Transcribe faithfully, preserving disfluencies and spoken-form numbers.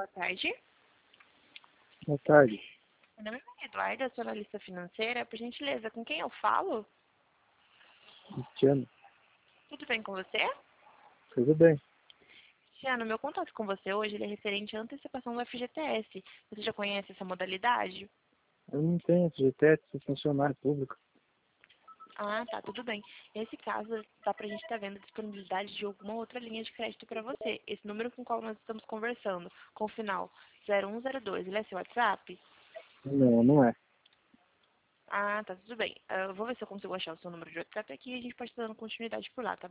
Boa tarde. Boa tarde. Meu nome é Eduardo, eu sou analista financeira. Por gentileza, com quem eu falo? Cristiano. Tudo bem com você? Tudo bem. Cristiano, meu contato com você hoje ele é referente à antecipação do F G T S. Você já conhece essa modalidade? Eu não tenho F G T S, sou funcionário público. Ah, tá, tudo bem. Nesse caso, dá pra gente estar vendo a disponibilidade de alguma outra linha de crédito para você. Esse número com o qual nós estamos conversando, com o final zero um zero dois, ele é seu WhatsApp? Não, não é. Ah, tá, tudo bem. Ah, eu vou ver se eu consigo achar o seu número de WhatsApp aqui e a gente pode estar dando continuidade por lá, tá